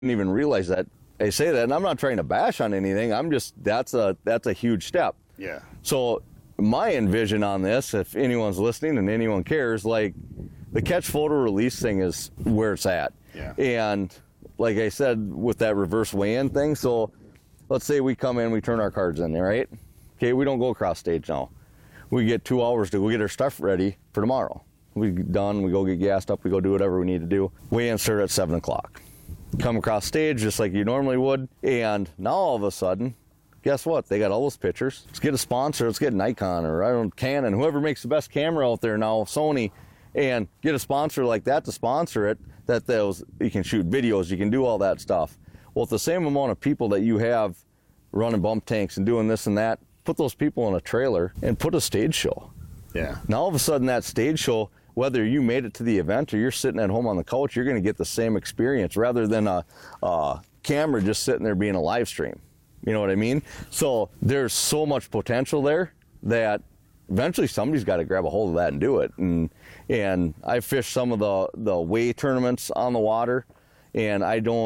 didn't even realize that. I say that, and I'm not trying to bash on anything. I'm just, that's a huge step. Yeah. So my envision on this, if anyone's listening and anyone cares, like the catch photo release thing is where it's at. Yeah. And like I said, with that reverse weigh-in thing, so let's say we come in, we turn our cards in there, right? Okay, we don't go across stage now. We get 2 hours to go get our stuff ready for tomorrow. We done, we go get gassed up, we go do whatever we need to do. Weigh-in start at 7 o'clock. Come across stage just like you normally would, and now all of a sudden, guess what? They got all those pictures. Let's get a sponsor. Let's get Nikon or Canon, whoever makes the best camera out there now, Sony, and get a sponsor like that to sponsor it. You can shoot videos, you can do all that stuff. Well, with the same amount of people that you have running bump tanks and doing this and that, put those people in a trailer and put a stage show. Yeah. Now all of a sudden that stage show, whether you made it to the event or you're sitting at home on the couch, you're going to get the same experience rather than a camera just sitting there being a live stream. You know what I mean? So there's so much potential there that eventually somebody's got to grab a hold of that and do it. And I fished some of the weigh tournaments on the water, and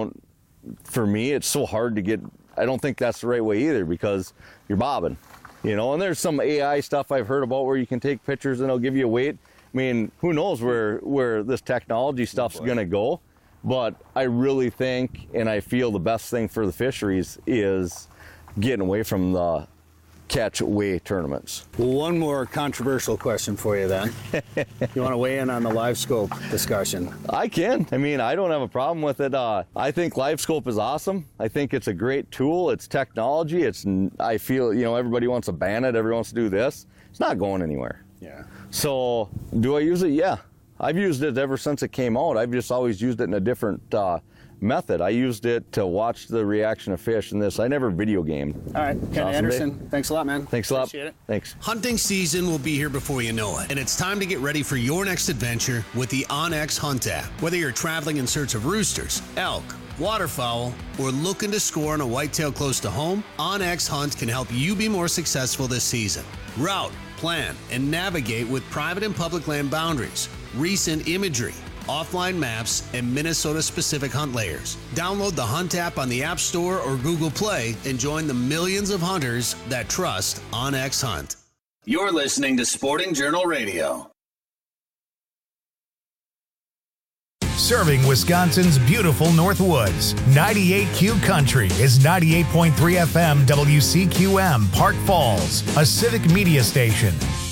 for me, it's so hard to get. I don't think that's the right way either, because you're bobbing, and there's some AI stuff I've heard about where you can take pictures and it'll give you a weight. I mean, who knows where this technology stuff's going to go, but I really think and I feel the best thing for the fisheries is getting away from the catch weigh tournaments. Well, one more controversial question for you then. You want to weigh in on the live scope discussion? I can. I mean, I don't have a problem with it. I think live scope is awesome. I think it's a great tool. It's technology. I feel, everybody wants to ban it. Everyone wants to do this. It's not going anywhere. Yeah. So do I use it? Yeah. I've used it ever since it came out. I've just always used it in a different method. I used it to watch the reaction of fish in this. I never video gamed. All right, Ken Anderson, thanks a lot, man. Thanks a lot. Appreciate it. Thanks. Hunting season will be here before you know it, and it's time to get ready for your next adventure with the onX Hunt app. Whether you're traveling in search of roosters, elk, waterfowl, or looking to score on a whitetail close to home, onX Hunt can help you be more successful this season. Route, plan, and navigate with private and public land boundaries, recent imagery, offline maps, and Minnesota-specific hunt layers. Download the Hunt app on the App Store or Google Play and join the millions of hunters that trust onX Hunt. You're listening to Sporting Journal Radio. Serving Wisconsin's beautiful North Woods, 98Q Country is 98.3 FM WCQM, Park Falls, a civic media station.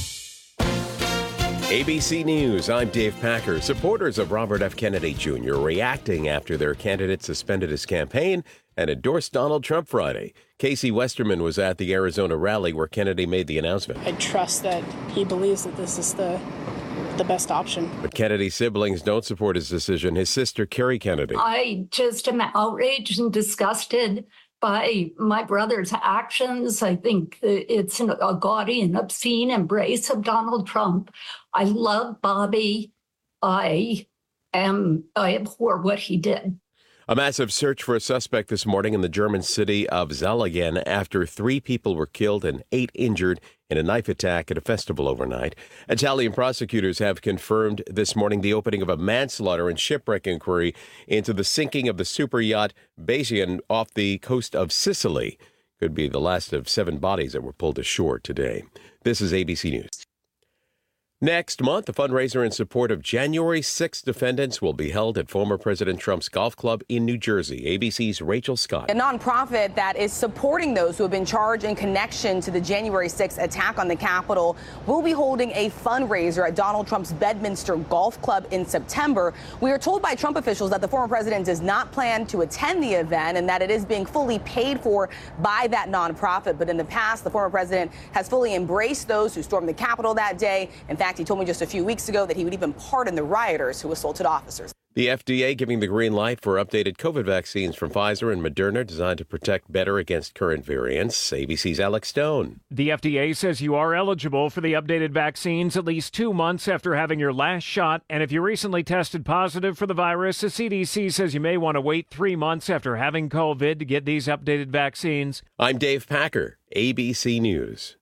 ABC News, I'm Dave Packer. Supporters of Robert F. Kennedy Jr. reacting after their candidate suspended his campaign and endorsed Donald Trump Friday. Casey Westerman was at the Arizona rally where Kennedy made the announcement. I trust that he believes that this is the best option. But Kennedy's siblings don't support his decision. His sister, Kerry Kennedy. I just am outraged and disgusted by my brother's actions. I think it's a gaudy and obscene embrace of Donald Trump. I love Bobby. I abhor what he did. A massive search for a suspect this morning in the German city of Zellingen after 3 people were killed and 8 injured in a knife attack at a festival overnight. Italian prosecutors have confirmed this morning the opening of a manslaughter and shipwreck inquiry into the sinking of the super yacht Basian off the coast of Sicily. Could be the last of 7 bodies that were pulled ashore today. This is ABC News. Next month, a fundraiser in support of January 6 defendants will be held at former President Trump's golf club in New Jersey. ABC's Rachel Scott. A nonprofit that is supporting those who have been charged in connection to the January 6 attack on the Capitol will be holding a fundraiser at Donald Trump's Bedminster Golf Club in September. We are told by Trump officials that the former president does not plan to attend the event and that it is being fully paid for by that nonprofit. But in the past, the former president has fully embraced those who stormed the Capitol that day. In fact, he told me just a few weeks ago that he would even pardon the rioters who assaulted officers. The FDA giving the green light for updated COVID vaccines from Pfizer and Moderna designed to protect better against current variants. ABC's Alex Stone. The FDA says you are eligible for the updated vaccines at least 2 months after having your last shot. And if you recently tested positive for the virus, the CDC says you may want to wait 3 months after having COVID to get these updated vaccines. I'm Dave Packer, ABC News.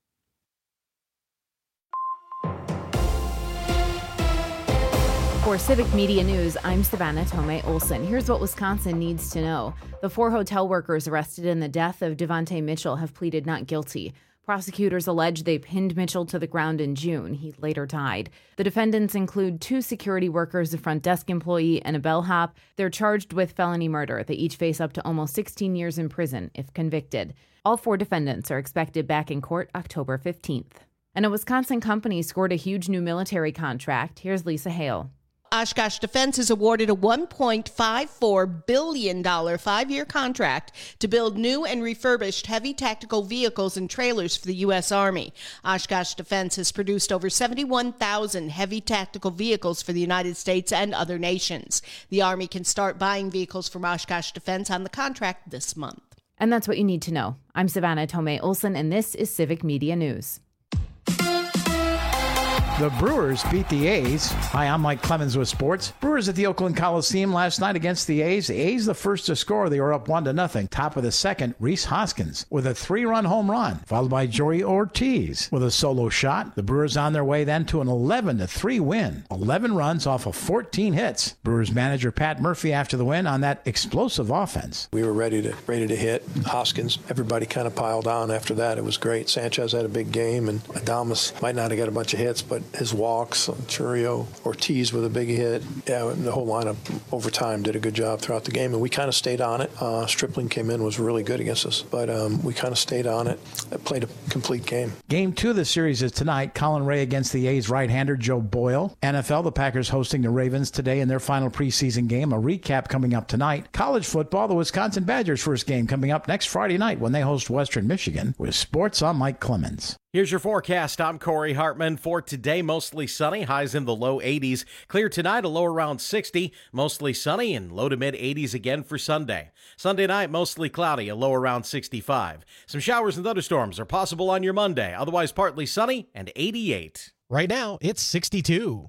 For Civic Media News, I'm Savannah Tomei Olson. Here's what Wisconsin needs to know. The 4 hotel workers arrested in the death of Devontae Mitchell have pleaded not guilty. Prosecutors allege they pinned Mitchell to the ground in June. He later died. The defendants include 2 security workers, a front desk employee, and a bellhop. They're charged with felony murder. They each face up to almost 16 years in prison if convicted. All 4 defendants are expected back in court October 15th. And a Wisconsin company scored a huge new military contract. Here's Lisa Hale. Oshkosh Defense is awarded a $1.54 billion 5-year contract to build new and refurbished heavy tactical vehicles and trailers for the U.S. Army. Oshkosh Defense has produced over 71,000 heavy tactical vehicles for the United States and other nations. The Army can start buying vehicles from Oshkosh Defense on the contract this month. And that's what you need to know. I'm Savannah Tomei Olson, and this is Civic Media News. The Brewers beat the A's. Hi, I'm Mike Clemens with sports. Brewers at the Oakland Coliseum last night against the A's. The A's the first to score. They were up 1-0. Top of the second, Rhys Hoskins with a 3-run home run, followed by Joey Ortiz with a solo shot. The Brewers on their way then to an 11-3 win. 11 runs off of 14 hits. Brewers manager Pat Murphy after the win on that explosive offense. We were ready to hit. Hoskins, everybody kind of piled on after that. It was great. Sanchez had a big game, and Adames might not have got a bunch of hits, but his walks, Churio, Ortiz with a big hit. Yeah, the whole lineup over time did a good job throughout the game, and we kind of stayed on it. Stripling came in, was really good against us, but we kind of stayed on it. Played a complete game. Game 2 of the series is tonight. Colin Ray against the A's right-hander Joe Boyle. NFL, the Packers hosting the Ravens today in their final preseason game. A recap coming up tonight. College football, the Wisconsin Badgers' first game coming up next Friday night when they host Western Michigan. With sports, I'm Mike Clemens. Here's your forecast. I'm Corey Hartman. For today, mostly sunny, highs in the low 80s. Clear tonight, a low around 60. Mostly sunny and low to mid 80s again for Sunday. Sunday night, mostly cloudy, a low around 65. Some showers and thunderstorms are possible on your Monday. Otherwise, partly sunny and 88. Right now, it's 62.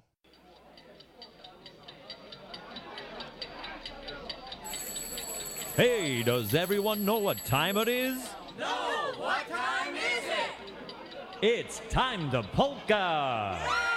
Hey, does everyone know what time it is? No, what time is it? It's time to polka!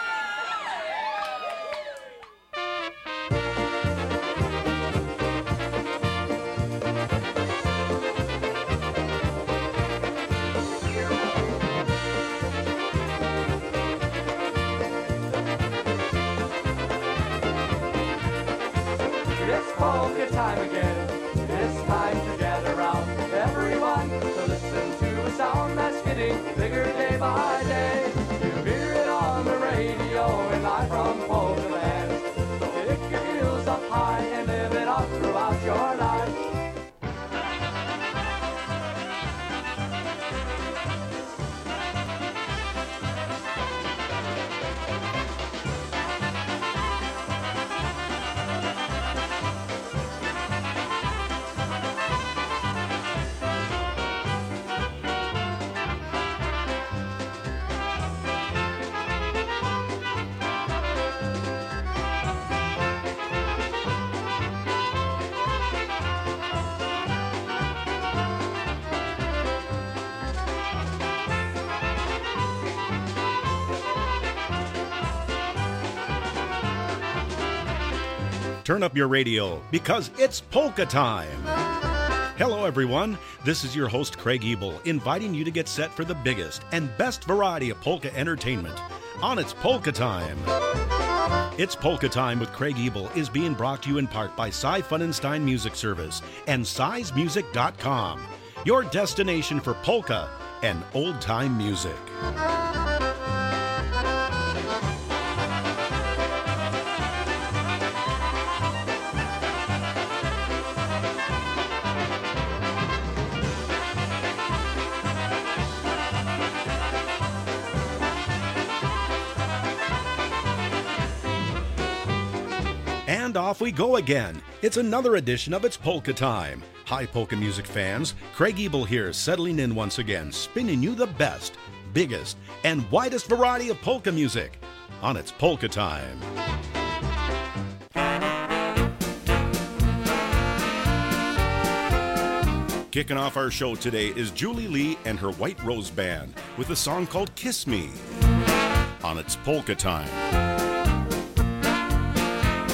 It's polka time again. It's time to gather round everyone to listen to a sound that's getting bigger day by day. You hear it on the radio and live from Polka Land. So pick your heels up high and live it up throughout your life. Turn up your radio because it's polka time. Hello, everyone. This is your host, Craig Ebel, inviting you to get set for the biggest and best variety of polka entertainment on It's Polka Time. It's Polka Time with Craig Ebel is being brought to you in part by Cy Funenstein Music Service and SizMusic.com, your destination for polka and old-time music. And off we go again. It's another edition of It's Polka Time. Hi, polka music fans. Craig Ebel here, settling in once again, spinning you the best, biggest, and widest variety of polka music on It's Polka Time. Kicking off our show today is Julie Lee and her White Rose Band with a song called Kiss Me on It's Polka Time.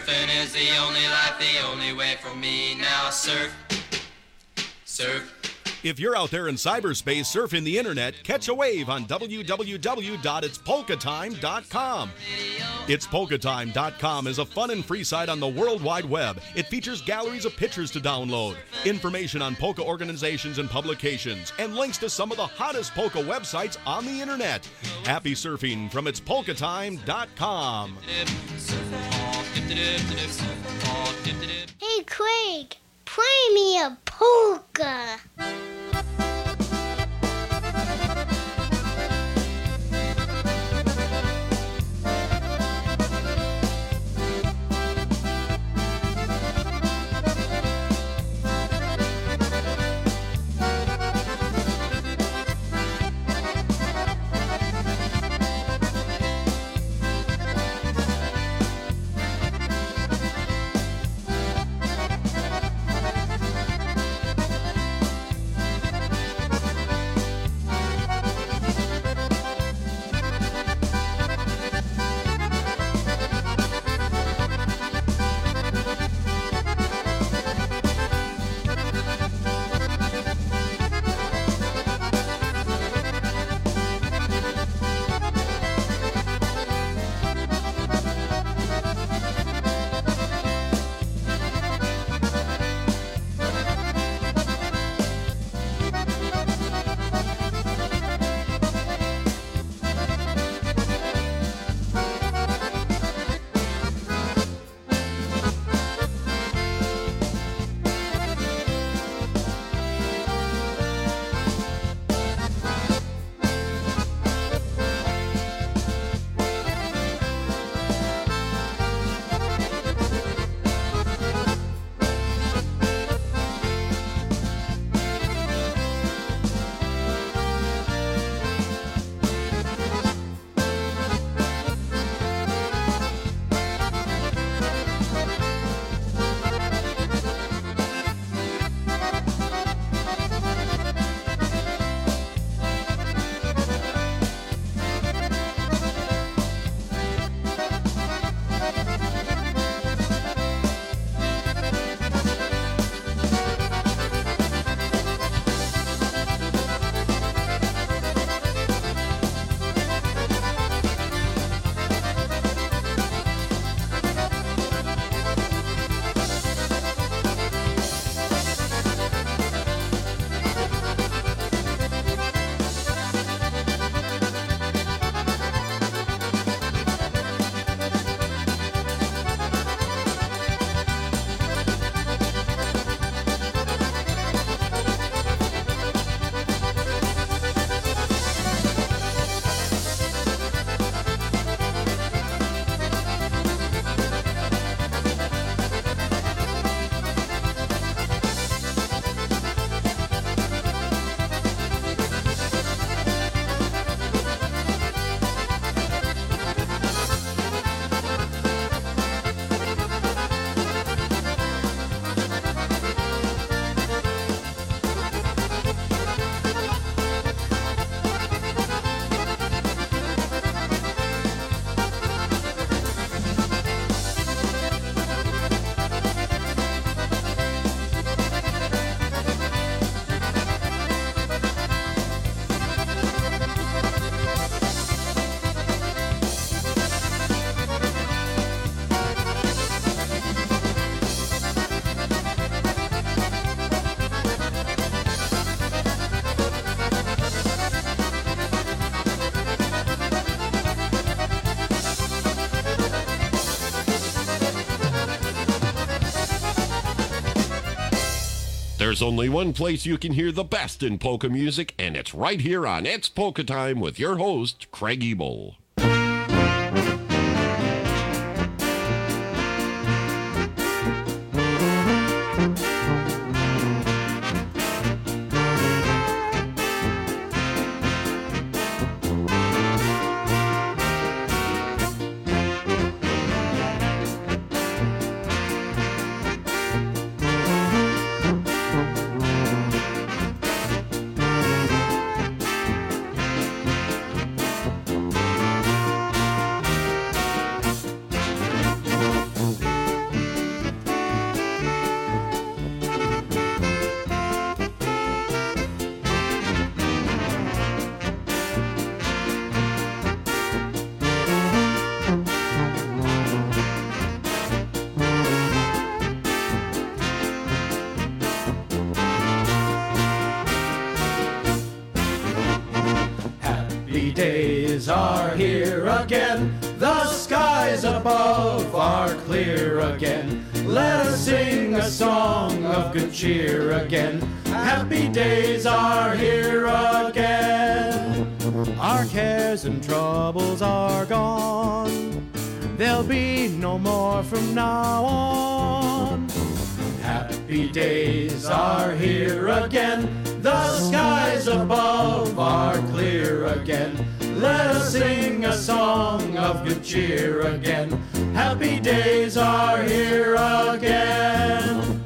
Surfing is the only life, the only way for me. Now surf, surf. If you're out there in cyberspace surfing the internet, catch a wave on www.itspolkatime.com. Itspolkatime.com is a fun and free site on the World Wide Web. It features galleries of pictures to download, information on polka organizations and publications, and links to some of the hottest polka websites on the internet. Happy surfing from itspolkatime.com. Hey, Craig, play me a polka. There's only one place you can hear the best in polka music, and it's right here on It's Polka Time with your host, Craig Ebel. days are here again. The skies above are clear again. Let us sing a song of good cheer again. Happy days are here again. Our cares and troubles are gone. There'll be no more from now on. Happy days are here again. The skies above are clear again. Let us sing a song of good cheer again. Happy days are here again.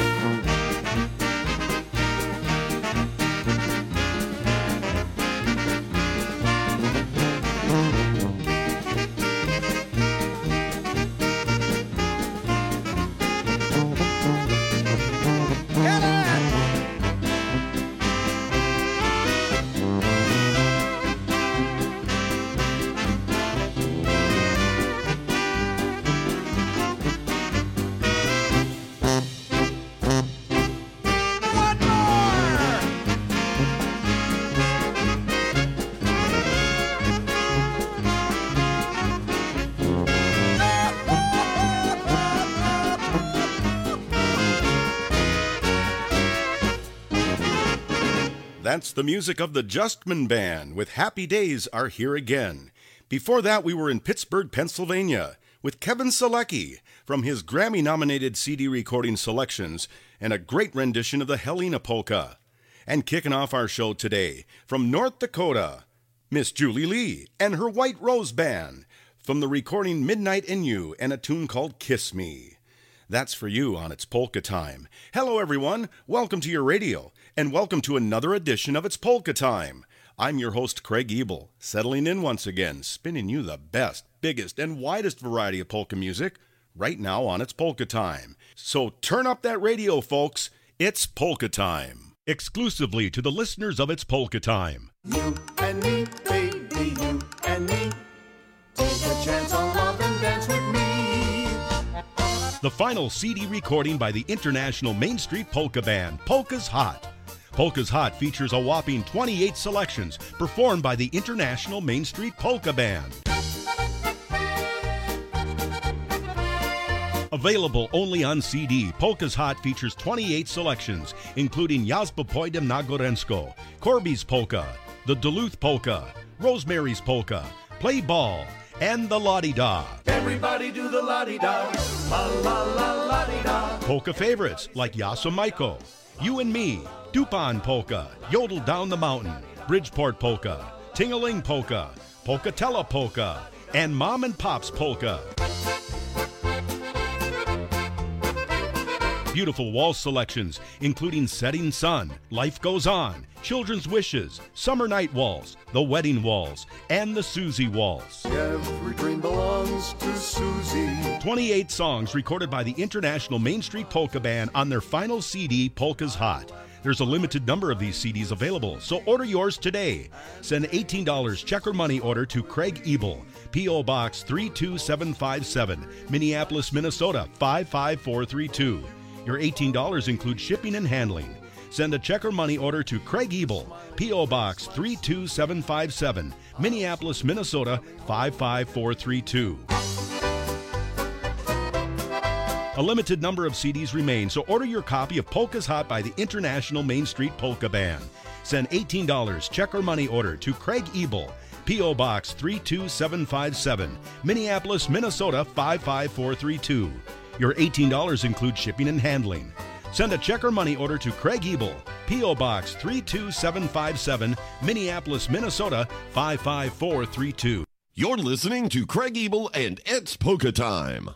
That's the music of the Justman Band with Happy Days Are Here Again. Before that, we were in Pittsburgh, Pennsylvania with Kevin Selecki from his Grammy-nominated CD recording selections and a great rendition of the Helena Polka. And kicking off our show today, from North Dakota, Miss Julie Lee and her White Rose Band from the recording Midnight in You and a tune called Kiss Me. That's for you on It's Polka Time. Hello, everyone. Welcome to your radio, and welcome to another edition of It's Polka Time. I'm your host, Craig Ebel, settling in once again, spinning you the best, biggest, and widest variety of polka music right now on It's Polka Time. So turn up that radio, folks. It's Polka Time. Exclusively to the listeners of It's Polka Time. You and me, baby, you and me. Take a chance on love and dance with me. The final CD recording by the International Main Street Polka Band, Polka's Hot. Polka's Hot features a whopping 28 selections performed by the International Main Street Polka Band. Available only on CD, Polka's Hot features 28 selections, including Yazba Pojdem na Gorensko, Corby's Polka, the Duluth Polka, Rosemary's Polka, Play Ball, and the La-Di-Da. Everybody do the la-di-da, la-la-la-la-di-da. Polka favorites like Yasa Maiko, You and Me, Dupan Polka, Yodel Down the Mountain, Bridgeport Polka, Ting-a-Ling Polka, Polkatella Polka, and Mom and Pop's Polka. Beautiful waltz selections, including Setting Sun, Life Goes On, Children's Wishes, Summer Night Waltz, The Wedding Waltz, and the Susie Waltz. Every dream belongs to Susie. 28 songs recorded by the International Main Street Polka Band on their final CD, Polka's Hot. There's a limited number of these CDs available, so order yours today. Send $18 check or money order to Craig Ebel, P.O. Box 32757, Minneapolis, Minnesota 55432. Your $18 includes shipping and handling. Send a check or money order to Craig Ebel, P.O. Box 32757, Minneapolis, Minnesota 55432. A limited number of CDs remain, so order your copy of Polka's Hot by the International Main Street Polka Band. Send $18 check or money order to Craig Ebel, P.O. Box 32757, Minneapolis, Minnesota 55432. Your $18 includes shipping and handling. Send a check or money order to Craig Ebel, P.O. Box 32757, Minneapolis, Minnesota 55432. You're listening to Craig Ebel and It's Polka Time.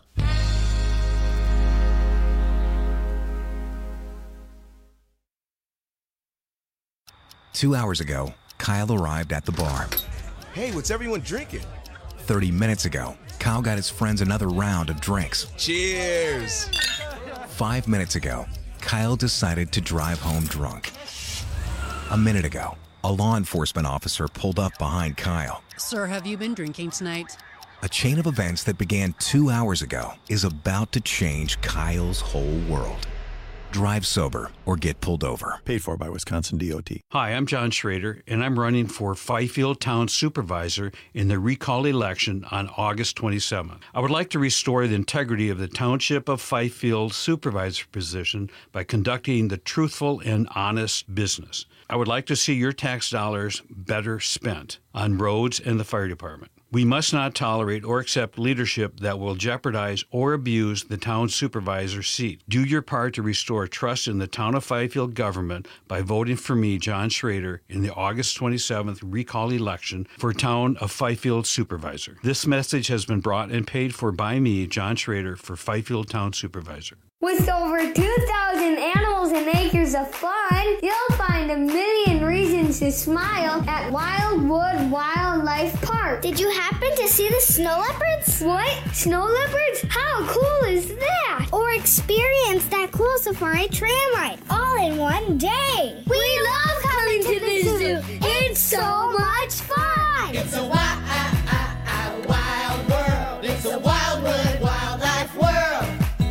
Two hours ago, Kyle arrived at the bar. Hey, what's everyone drinking? 30 minutes ago, Kyle got his friends another round of drinks. Cheers! 5 minutes ago, Kyle decided to drive home drunk. A minute ago, a law enforcement officer pulled up behind Kyle. Sir, have you been drinking tonight? A chain of events that began 2 hours ago is about to change Kyle's whole world. Drive sober or get pulled over. Paid for by Wisconsin DOT. Hi, I'm John Schrader, and I'm running for Fifield Town Supervisor in the recall election on August 27th. I would like to restore the integrity of the Township of Fifield Supervisor position by conducting the truthful and honest business. I would like to see your tax dollars better spent on roads and the fire department. We must not tolerate or accept leadership that will jeopardize or abuse the town supervisor seat. Do your part to restore trust in the town of Fifield government by voting for me, John Schrader, in the August 27th recall election for town of Fifield supervisor. This message has been brought and paid for by me, John Schrader, for Fifield Town Supervisor. With over 2,000 animals and acres of fun, you'll find a million reasons to smile at Wildwood Wildlife Park. Did you happen to see the snow leopards? What? Snow leopards? How cool is that? Or experience that cool safari tram ride all in one day. We love coming to the zoo. It's so much fun. It's a wild world. It's a Wildwood Wildlife world.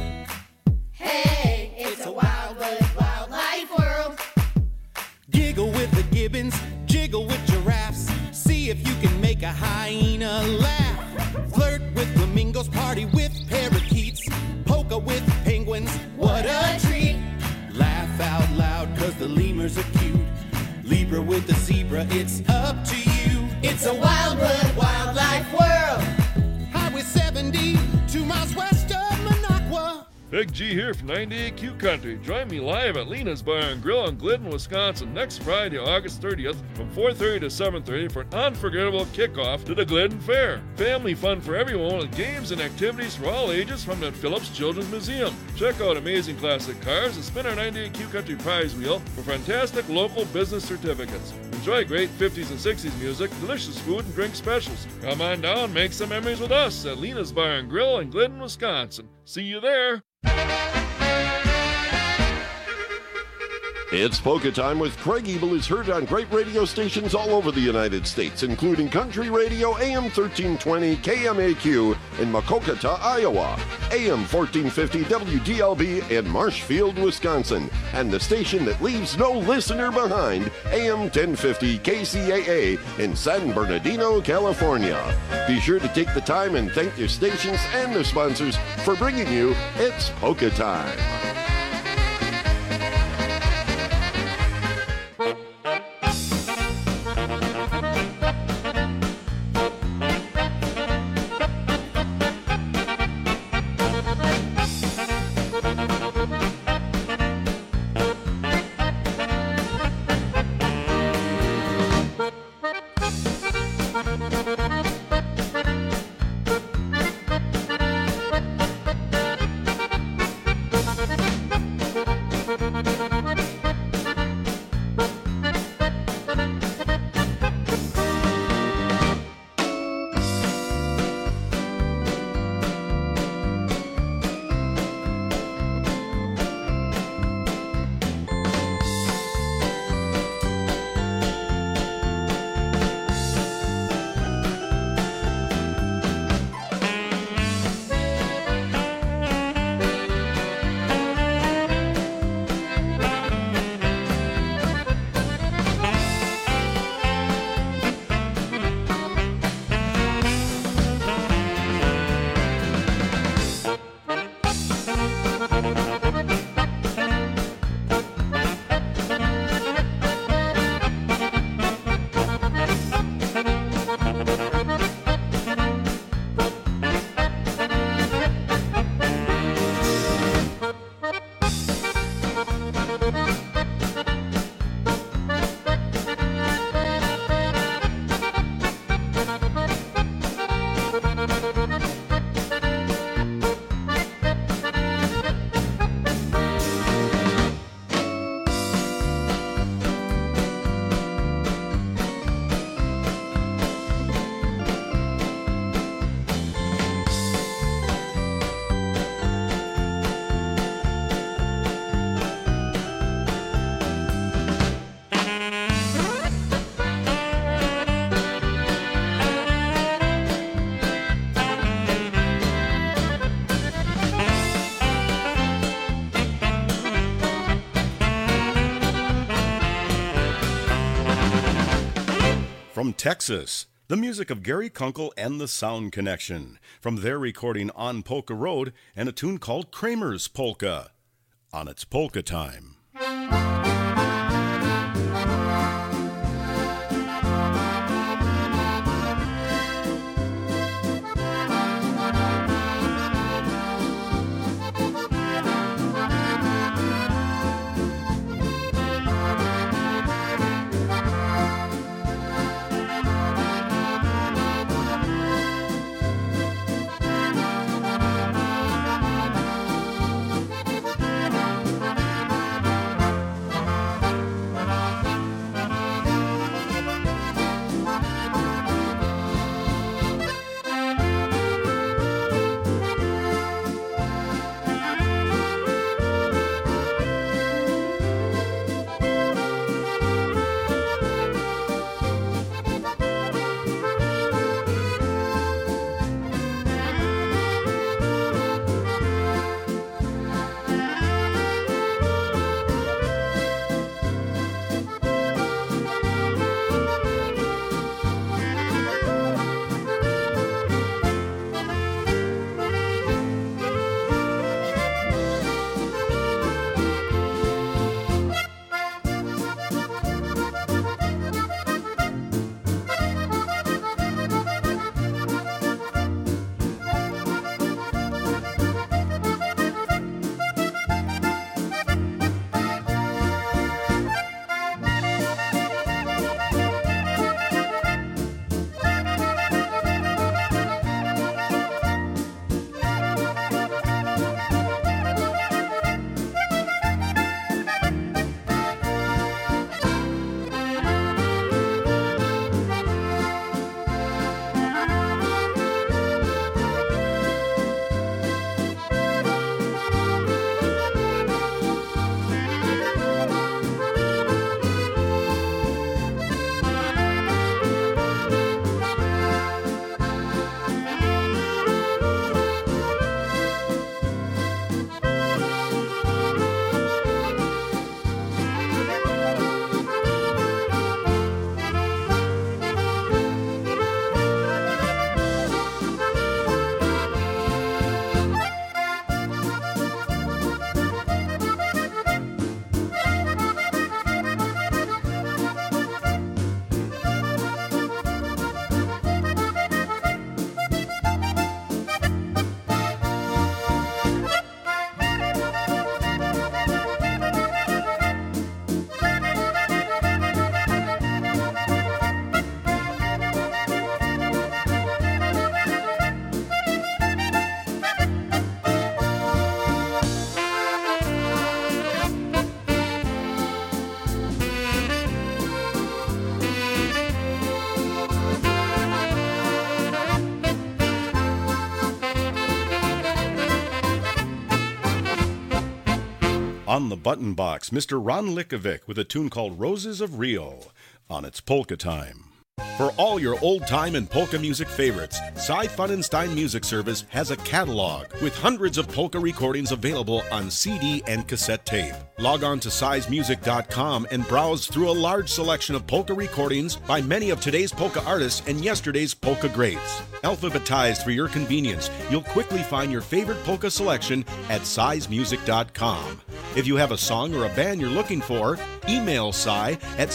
Hey, it's a Wildwood Wildlife world. Giggle with the gibbons, jiggle with giraffes. See if you can make a hyena laugh. Flirt with flamingos, party with parakeets. Polka with penguins, what a treat. Laugh out loud, cause the lemurs are cute. Libra with the zebra, it's up to you. It's a Wildwood Wildlife world. Highway 70, 2 miles west of Minocqua. Big G here from 98Q Country. Join me live at Lena's Bar and Grill in Glidden, Wisconsin next Friday, August 30th from 4:30 to 7:30 for an unforgettable kickoff to the Glidden Fair. Family fun for everyone with games and activities for all ages from the Phillips Children's Museum. Check out amazing classic cars and spin our 98Q Country prize wheel for fantastic local business certificates. Enjoy great 50s and 60s music, delicious food and drink specials. Come on down, make some memories with us at Lena's Bar and Grill in Glidden, Wisconsin. See you there. It's Polka Time with Craig Ebel is heard on great radio stations all over the United States, including Country Radio AM 1320 KMAQ in Makokata, Iowa, AM 1450 WDLB in Marshfield, Wisconsin, and the station that leaves no listener behind, AM 1050 KCAA in San Bernardino, California. Be sure to take the time and thank your stations and their sponsors for bringing you It's Polka Time. From Texas, the music of Gary Kunkel and the Sound Connection, from their recording on Polka Road and a tune called Kramer's Polka, on its Polka Time. On the button box, Mr. Ron Likovic with a tune called Roses of Rio, on its Polka Time. For all your old-time and polka music favorites, Cy Funenstein Music Service has a catalog with hundreds of polka recordings available on CD and cassette tape. Log on to sizemusic.com and browse through a large selection of polka recordings by many of today's polka artists and yesterday's polka greats. Alphabetized for your convenience, you'll quickly find your favorite polka selection at sizemusic.com. If you have a song or a band you're looking for, email Cy at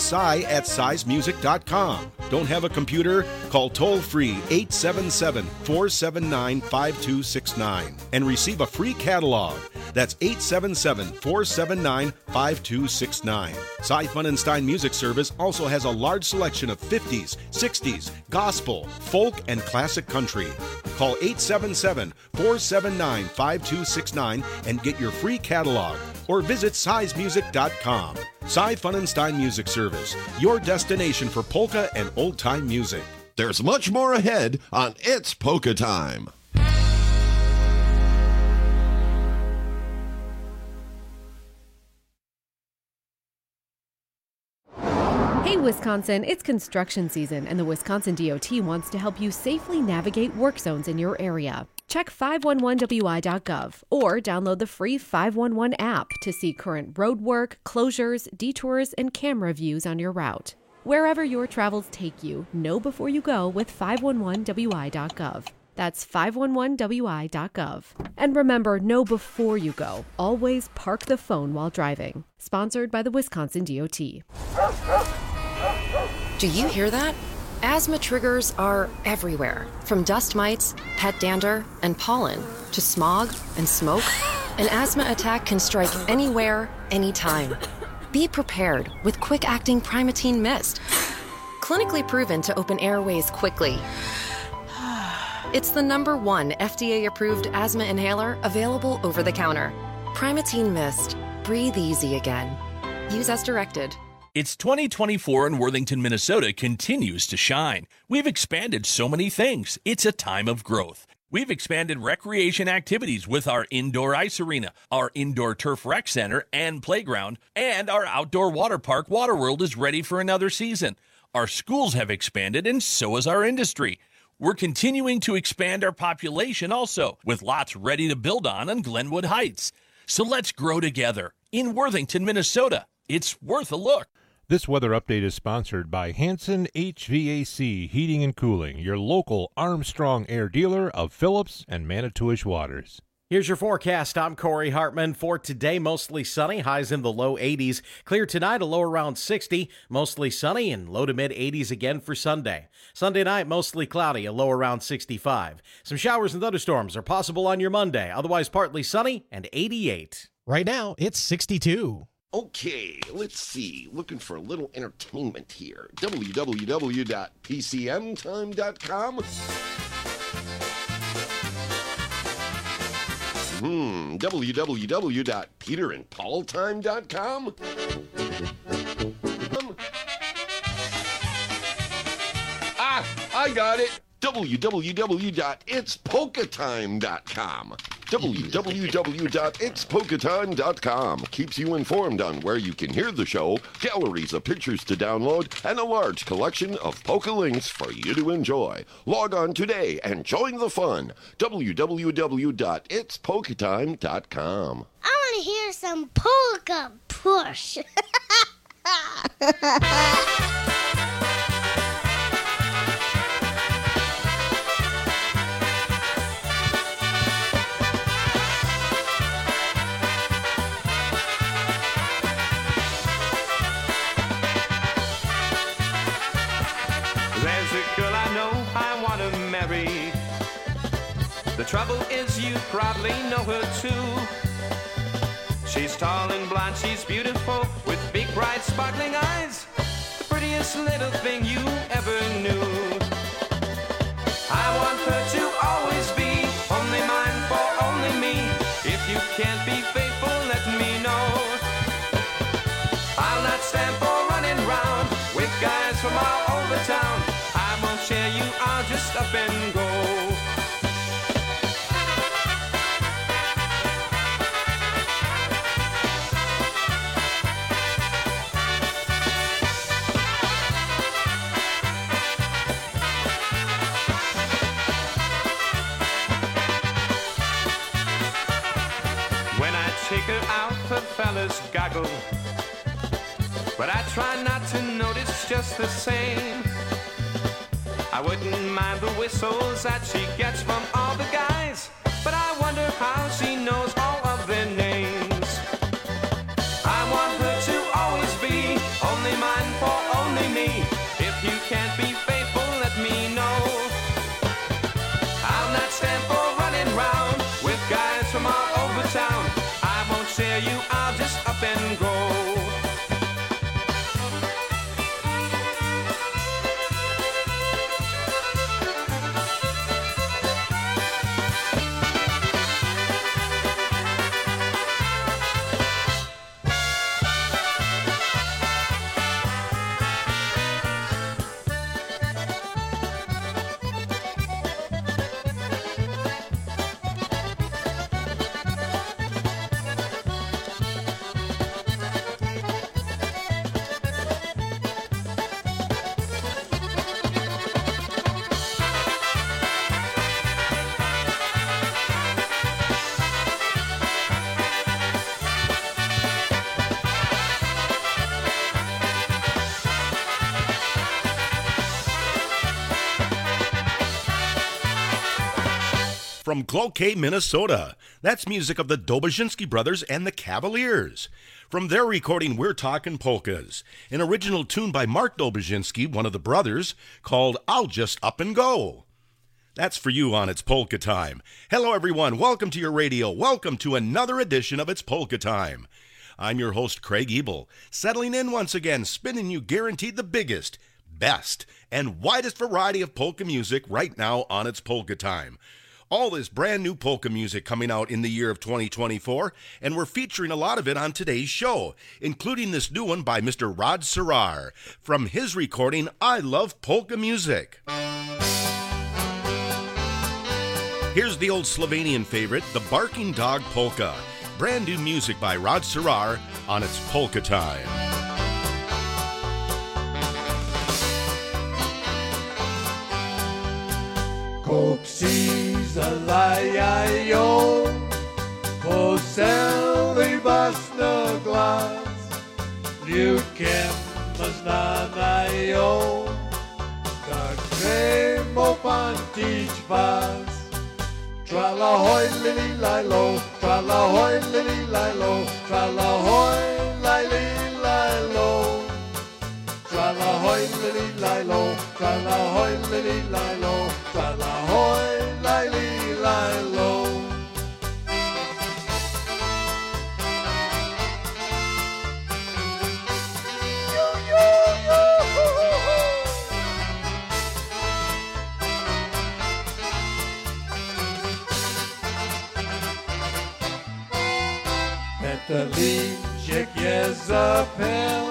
sizemusic.com. Don't have a computer? Call toll-free 877-479-5269 and receive a free catalog. That's 877-479-5269. Cy Funenstein Music Service also has a large selection of 50s, 60s, gospel, folk, and classic country. Call 877-479-5269 and get your free catalog, or visit sizemusic.com. Cy Funenstein Music Service, your destination for polka and old-time music. There's much more ahead on It's Polka Time. Hey, Wisconsin, it's construction season, and the Wisconsin DOT wants to help you safely navigate work zones in your area. Check 511wi.gov or download the free 511 app to see current road work, closures, detours, and camera views on your route. Wherever your travels take you, know before you go with 511wi.gov. That's 511wi.gov. And remember, know before you go. Always park the phone while driving. Sponsored by the Wisconsin DOT. Do you hear that? Asthma triggers are everywhere, from dust mites, pet dander, and pollen, to smog and smoke. An asthma attack can strike anywhere, anytime. Be prepared with quick-acting Primatene Mist. Clinically proven to open airways quickly. It's the #1 FDA-approved asthma inhaler available over the counter. Primatene Mist. Breathe easy again. Use as directed. It's 2024 and Worthington, Minnesota continues to shine. We've expanded so many things. It's a time of growth. We've expanded recreation activities with our indoor ice arena, our indoor turf rec center and playground, and our outdoor water park Waterworld is ready for another season. Our schools have expanded and so has our industry. We're continuing to expand our population also, with lots ready to build on Glenwood Heights. So let's grow together in Worthington, Minnesota. It's worth a look. This weather update is sponsored by Hanson HVAC Heating and Cooling, your local Armstrong Air dealer of Phillips and Manitowish Waters. Here's your forecast. I'm Corey Hartman. For today, mostly sunny, highs in the low 80s. Clear tonight, a low around 60. Mostly sunny and low to mid 80s again for Sunday. Sunday night, mostly cloudy, a low around 65. Some showers and thunderstorms are possible on your Monday. Otherwise, partly sunny and 88. Right now, it's 62. Okay, let's see. Looking for a little entertainment here. www.pcmtime.com. www.peterandpaultime.com. I got it. www.itspolkatime.com. www.itspolkatime.com keeps you informed on where you can hear the show, galleries of pictures to download, and a large collection of polka links for you to enjoy. Log on today and join the fun. www.itspolkatime.com. I want to hear some polka push. The trouble is you probably know her too. She's tall and blonde, she's beautiful with big bright sparkling eyes. The prettiest little thing you ever knew. I want her to always be only mine for only me. If you can't be faithful, let me know. I'll not stand for running round with guys from all over town. I won't share you, I'll just up and go. Take her out, the fellas goggle, but I try not to notice just the same. I wouldn't mind the whistles that she gets from all the guys, but I wonder how she knows all of their names. I want her to always be only mine for only me. If you can't be faithful, let me know. I'll not stand for running round with guys from all over town. Share you, I'll just up and go. from Cloquet, Minnesota. That's music of the Dobozinski Brothers and the Cavaliers. From their recording, We're Talking Polkas, an original tune by Mark Dobozinski, one of the brothers, called I'll Just Up and Go. That's for you on It's Polka Time. Hello, everyone. Welcome to your radio. Welcome to another edition of It's Polka Time. I'm your host, Craig Ebel, settling in once again, spinning you guaranteed the biggest, best, and widest variety of polka music right now on It's Polka Time. All this brand new polka music coming out in the year of 2024, and we're featuring a lot of it on today's show, including this new one by Mr. Rod Sarar from his recording, I Love Polka Music. Here's the old Slovenian favorite, the Barking Dog Polka. Brand new music by Rod Sarar on It's Polka Time. Koksi zalajajo, poseli vas na glas, ljudem znajo, da gremo fantič vas. Tralahoy lili lilo, tralahoy lili lilo, tralahoy lili lilo, tralahoy lili lilo, tralahoy lili lilo, tralahoy lili lilo. Peterlíček je zapel,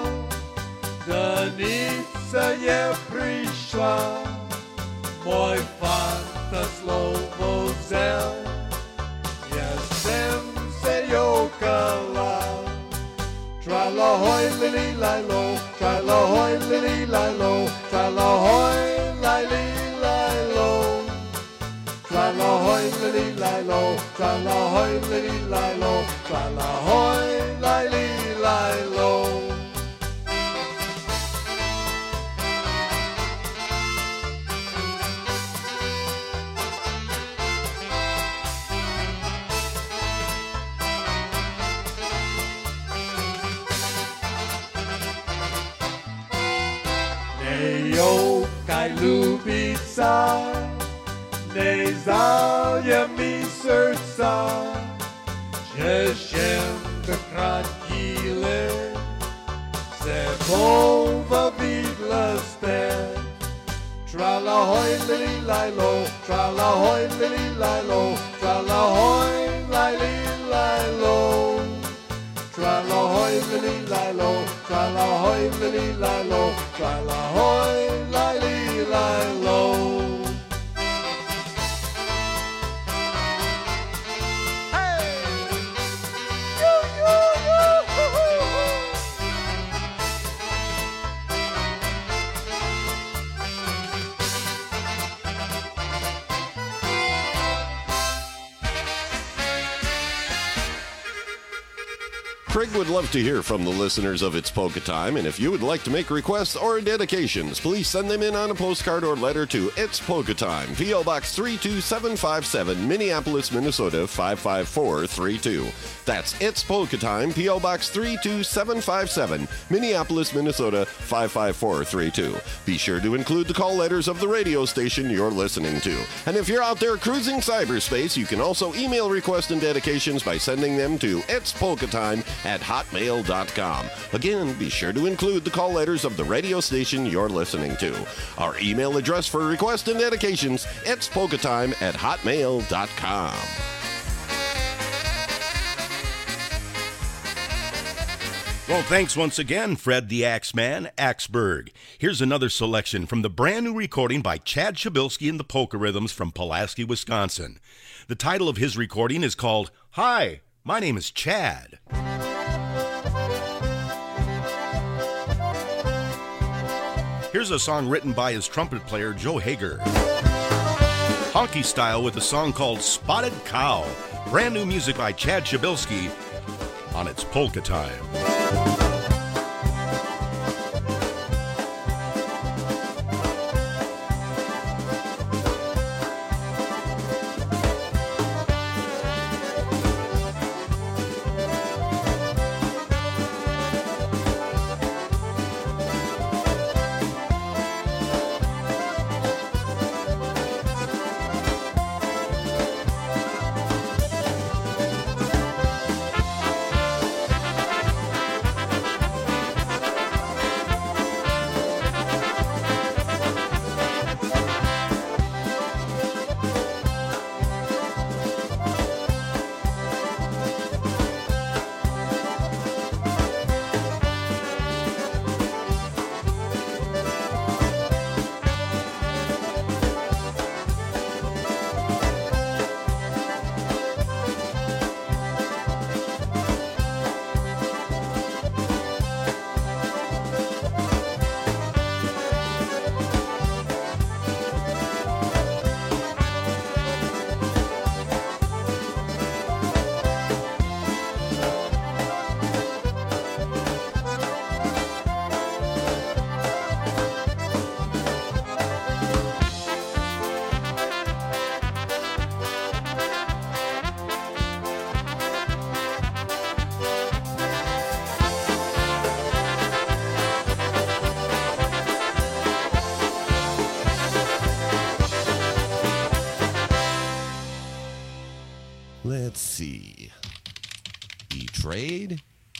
Danica je prišla, moj fanta slovo vzel, jaz sem se jokala. Tralahoy lili lilo, tralahoy lili lilo, tralahoy lili lilo, tralahoy lili lilo, tralahoy lili lilo, tralahoy lili lilo. Nejo, kaj ljubica, ne zalje mi srca, če šem takrat kile, se bova vidla spet. Tralahoy lili lilo, tralahoy lili lilo, tralahoy lili lilo, tralahoy lili lilo, tralahoy lili lilo, tralahoy lili lilo. Craig would love to hear from the listeners of It's Polka Time, and if you would like to make requests or dedications, please send them in on a postcard or letter to It's Polka Time, P.O. Box 32757, Minneapolis, Minnesota 55432. That's It's Polka Time, P.O. Box 32757, Minneapolis, Minnesota 55432. Be sure to include the call letters of the radio station you're listening to. And if you're out there cruising cyberspace, you can also email requests and dedications by sending them to itspolkatime@hotmail.com. Again, be sure to include the call letters of the radio station you're listening to. Our email address for requests and dedications, itspolkatime@hotmail.com. Well, thanks once again, Fred the Axeman, Axberg. Here's another selection from the brand new recording by Chad Shabilsky and the Polka Rhythms from Pulaski, Wisconsin. The title of his recording is called Hi, My Name is Chad. Here's a song written by his trumpet player, Joe Hager. Honky style with a song called Spotted Cow. Brand new music by Chad Shabilsky on It's Polka Time. trade,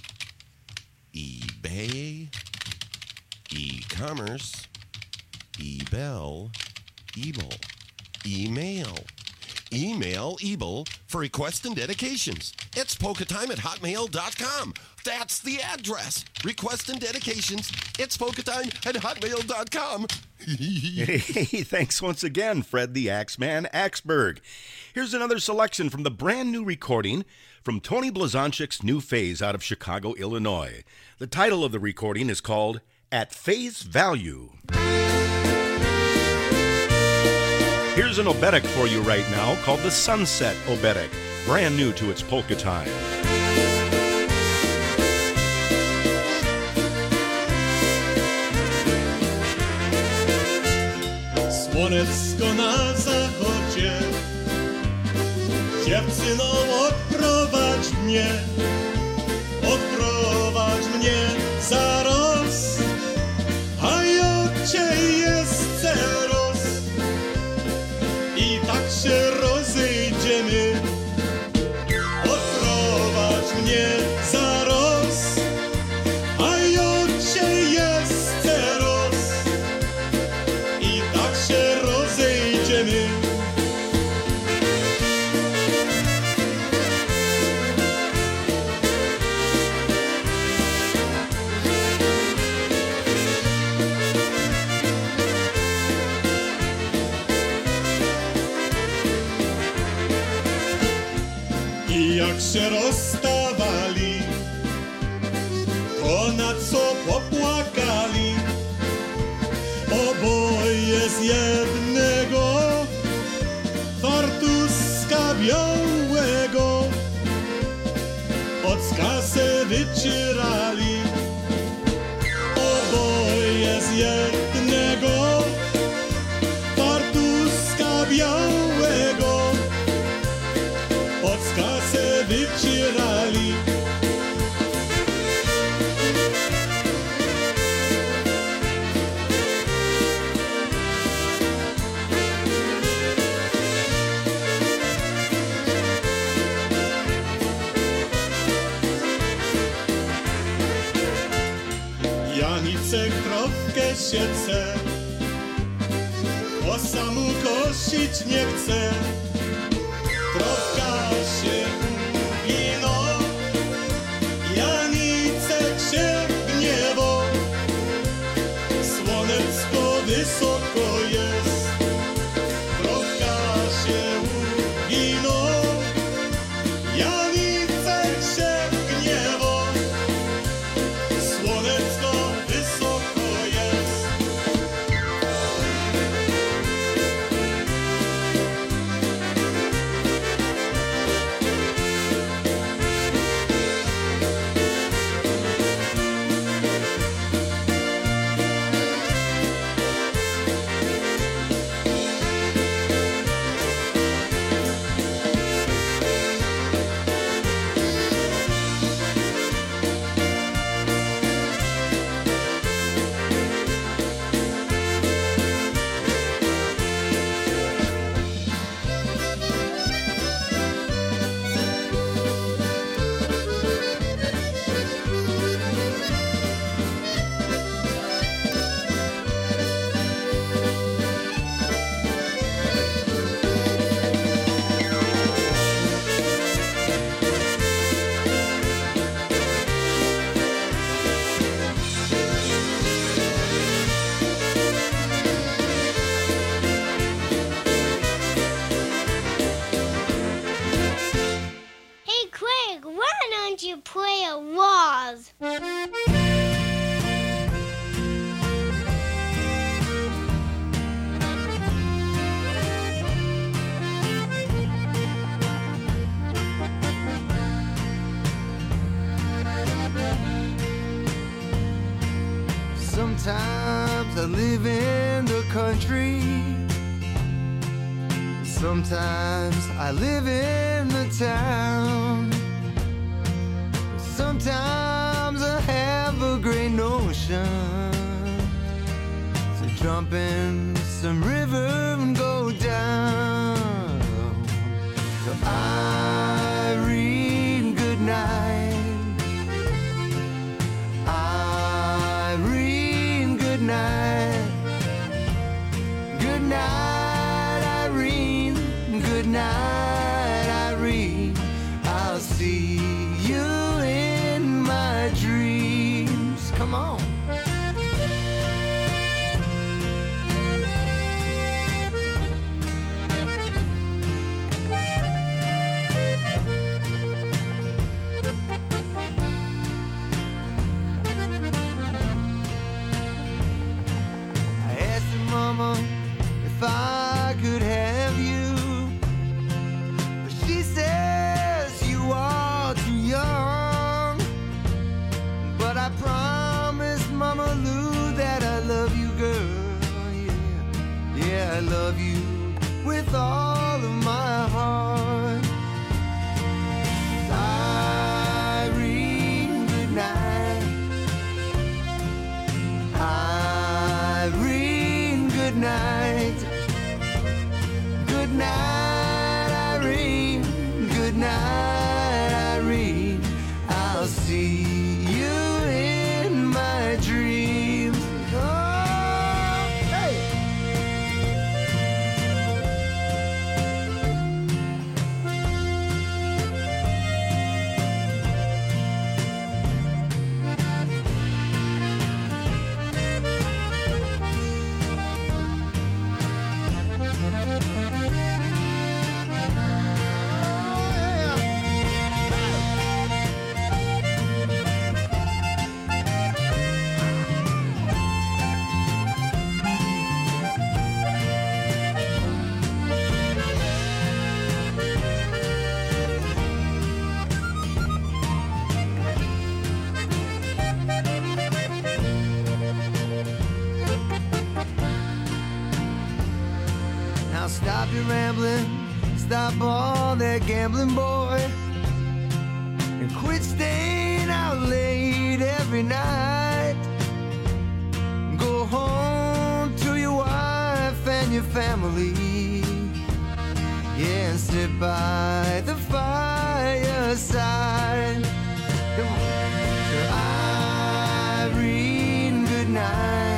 eBay, e-commerce, eBell, Ebel, email. Email Ebel for requests and dedications. It's polkatime@hotmail.com. That's the address. Requests and dedications. It's polkatime@hotmail.com. Hey, thanks once again, Fred the Axeman Axberg. Here's another selection from the brand new recording from Tony Blazonczyk's new phase out of Chicago, Illinois. The title of the recording is called At Face Value. Here's an oberek for you right now called the Sunset Oberek, brand new to its polka time. Słonecko na zachodzie, dziewczyno odprowadź mnie zaraz, a ja cię jest ceros i tak się rozejdziemy. Odprowadź mnie zaraz, a ja cię jest ceros i tak się rozejdziemy. I jak się rozstawali, to na co popłakali, oboje z jednego fartuszka białego od skasy wycierali. Oboje z jednego fartuszka białego od skasy wycierali. Janicek trofkę się chce, bo samu kosić nie chce. Trofka się ugino, Janicek się gniewo. Słonecko wysoko jest, trofka się ugino, Janicek się gniewo. Słonecko wysoko jest. Hey, Craig, why don't you play a waltz? Sometimes I live in the country. Sometimes I live in the town. Sometimes I have a great notion to jump in some river and go down. So Irene, good night. come on. Mama, if I could have you, but she says you are too young. But I promised Mama Lou that I love you, girl. Yeah, I love you with all of my heart. Irene, good night. Irene, good night. Good night, Irene. Good night, Irene. I'll see you in my dreams. Oh, hey. Now stop your rambling, stop all that gambling, boy, and quit staying out late every night. Go home to your wife and your family, yeah, and sit by the fireside. Come on. So Irene, good night.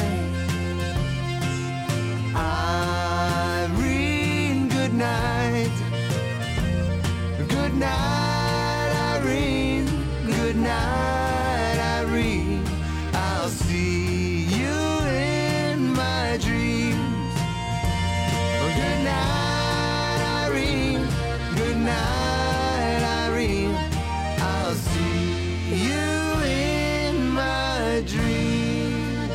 Irene, good night. Good night, Irene. Good night, Irene. I'll see you in my dreams. Good night, Irene. Good night, Irene. I'll see you in my dreams.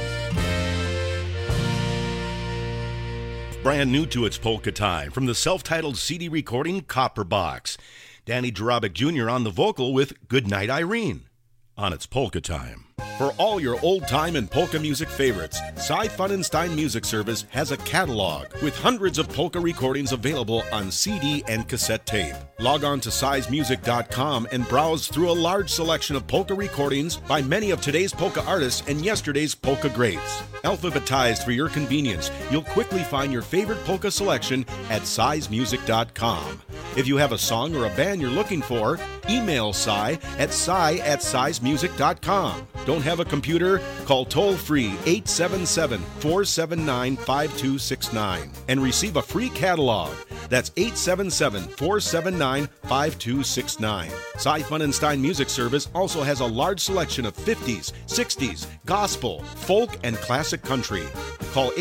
Brand new to its polka time from the self-titled CD recording Copper Box. Danny Jarabic Jr. on the vocal with Goodnight Irene on its polka time. For all your old-time and polka music favorites, Cy Funenstein Music Service has a catalog with hundreds of polka recordings available on CD and cassette tape. Log on to sizemusic.com and browse through a large selection of polka recordings by many of today's polka artists and yesterday's polka greats. Alphabetized for your convenience, you'll quickly find your favorite polka selection at sizemusic.com. If you have a song or a band you're looking for, email Cy at sizemusic.com. Don't have a computer? Call toll-free 877-479-5269 and receive a free catalog. That's 877-479-5269. Cy Funenstein Music Service also has a large selection of 50s, 60s, gospel, folk, and classic country. Call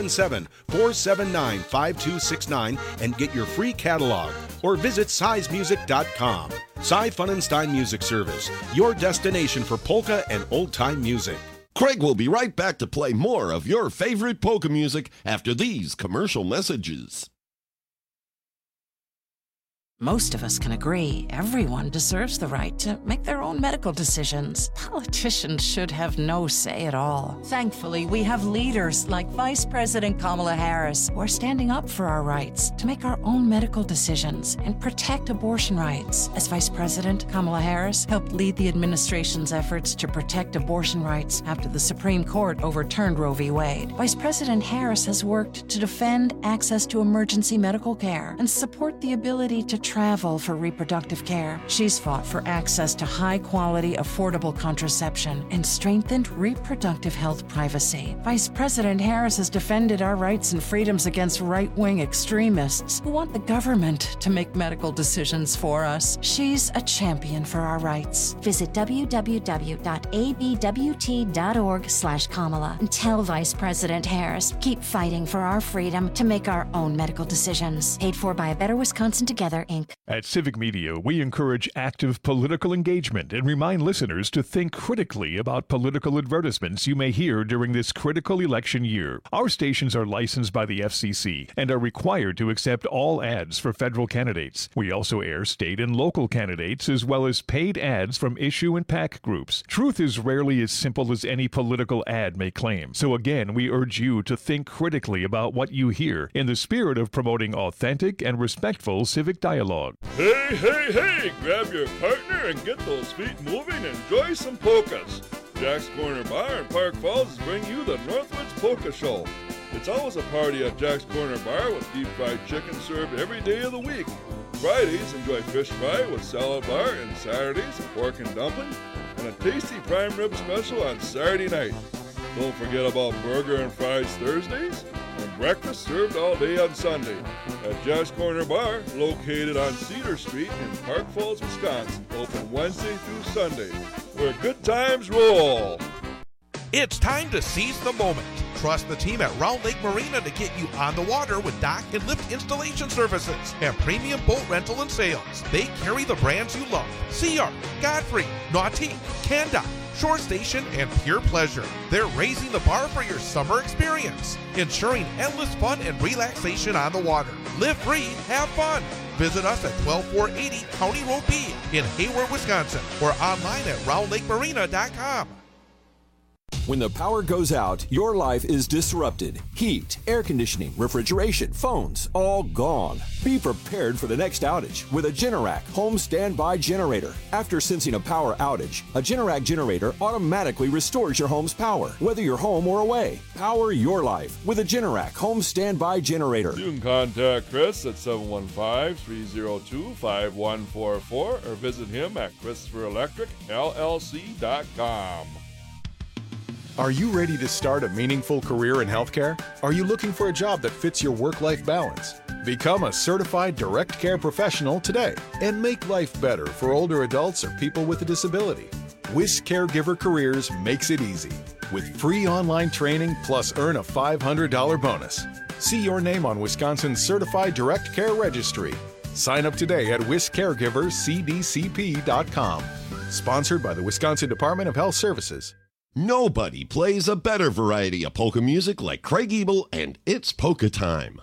877-479-5269 and get your free catalog, or visit sizemusic.com. Cy Funenstein Music Service, your destination for polka and old-time music. Craig will be right back to play more of your favorite polka music after these commercial messages. Most of us can agree everyone deserves the right to make their own medical decisions. Politicians should have no say at all. Thankfully, we have leaders like Vice President Kamala Harris who are standing up for our rights to make our own medical decisions and protect abortion rights. As Vice President, Kamala Harris helped lead the administration's efforts to protect abortion rights after the Supreme Court overturned Roe v. Wade. Vice President Harris has worked to defend access to emergency medical care and support the ability to travel for reproductive care. She's fought for access to high-quality, affordable contraception and strengthened reproductive health privacy. Vice President Harris has defended our rights and freedoms against right-wing extremists who want the government to make medical decisions for us. She's a champion for our rights. Visit www.abwt.org/Kamala and tell Vice President Harris, keep fighting for our freedom to make our own medical decisions. Paid for by A Better Wisconsin Together, Inc. At Civic Media, we encourage active political engagement and remind listeners to think critically about political advertisements you may hear during this critical election year. Our stations are licensed by the FCC and are required to accept all ads for federal candidates. We also air state and local candidates as well as paid ads from issue and PAC groups. Truth is rarely as simple as any political ad may claim. So again, we urge you to think critically about what you hear in the spirit of promoting authentic and respectful civic dialogue. Hey, hey, hey! Grab your partner and get those feet moving and enjoy some polkas. Jack's Corner Bar in Park Falls is bringing you the Northwoods Polka Show. It's always a party at Jack's Corner Bar with deep fried chicken served every day of the week. Fridays, enjoy fish fry with salad bar, and Saturdays, pork and dumpling, and a tasty prime rib special on Saturday night. Don't forget about burger and fries Thursdays, and breakfast served all day on Sunday at Jack's Corner Bar, located on Cedar Street in Park Falls, Wisconsin, open Wednesday through Sunday, where good times roll. It's time to seize the moment. Trust the team at Round Lake Marina to get you on the water with dock and lift installation services and premium boat rental and sales. They carry the brands you love: Sea Ark, Godfrey, Nautique, Canda, Shore Station, and Pure Pleasure. They're raising the bar for your summer experience, ensuring endless fun and relaxation on the water. Live free, have fun. Visit us at 12480 County Road B in Hayward, Wisconsin, or online at roundlakemarina.com. When the power goes out, your life is disrupted. Heat, air conditioning, refrigeration, phones, all gone. Be prepared for the next outage with a Generac home standby generator. After sensing a power outage, a Generac generator automatically restores your home's power, whether you're home or away. Power your life with a Generac home standby generator. You can contact Chris at 715-302-5144 or visit him at ChristopherElectricLLC.com. Are you ready to start a meaningful career in healthcare? Are you looking for a job that fits your work-life balance? Become a certified direct care professional today and make life better for older adults or people with a disability. WIS Caregiver Careers makes it easy with free online training plus earn a $500 bonus. See your name on Wisconsin's Certified Direct Care Registry. Sign up today at wiscaregivercdcp.com. Sponsored by the Wisconsin Department of Health Services. Nobody plays a better variety of polka music like Craig Ebel and It's Polka Time.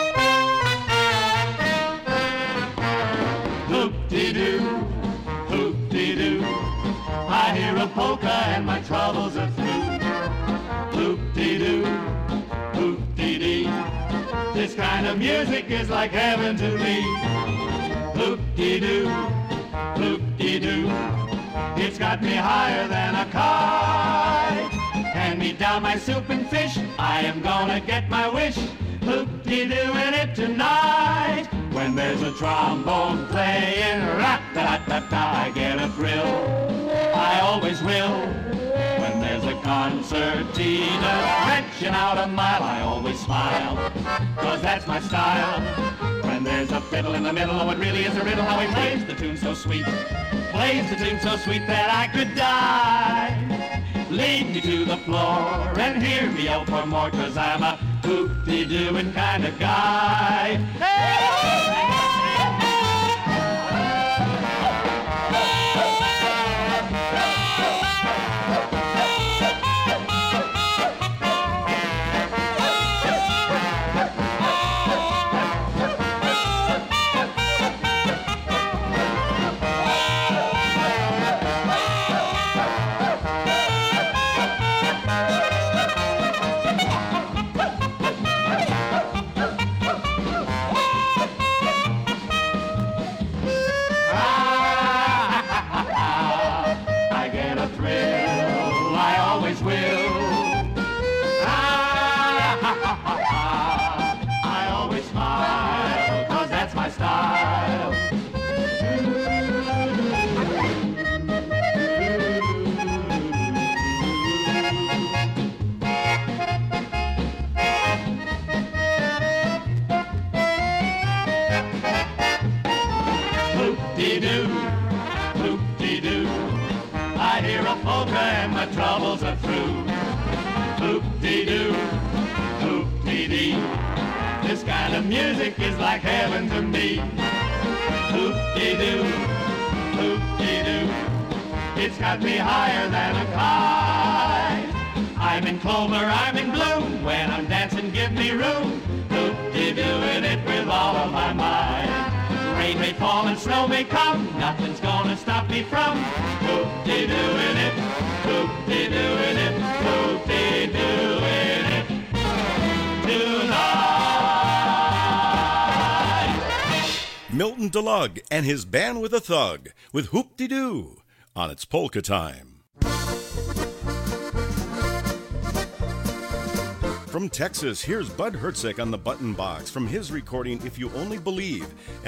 Hoop-dee-doo, hoop-dee-doo, I hear a polka and my troubles are through. Hoop-dee-doo, hoop-dee-dee, this kind of music is like heaven to me. Hoop-dee-doo, hoop-dee-doo, it's got me higher than a kite. Hand me down my soup and fish, I am gonna get my wish. Hoop-dee-doo in it tonight. When there's a trombone playing, rat-ta-ta-ta, I get a thrill. I always will. When there's a concertina stretching out a mile, I always smile, 'cause that's my style. When there's a fiddle in the middle, oh, it really is a riddle how he plays the tune so sweet. Plays the tune so sweet that I could die. Lead me to the floor and hear me out for more, 'cause I'm a hoop-dee-dooing kind of guy. Hey! music is like heaven to me. Hoop-dee-doo, hoop-dee-doo. It's got me higher than a kite. I'm in clover, I'm in bloom. When I'm dancing, give me room. Hoop-dee-dooing it with all of my might. Rain may fall and snow may come. Nothing's gonna stop me from hoop-dee-dooing it. Hoop-dee-dooing it. Hoop-dee-dooing it. Tonight. Milton DeLugg and his band with a thug with Hoop-dee-doo on It's Polka Time. From Texas, here's Bud Hertzik on the button box from his recording If You Only Believe.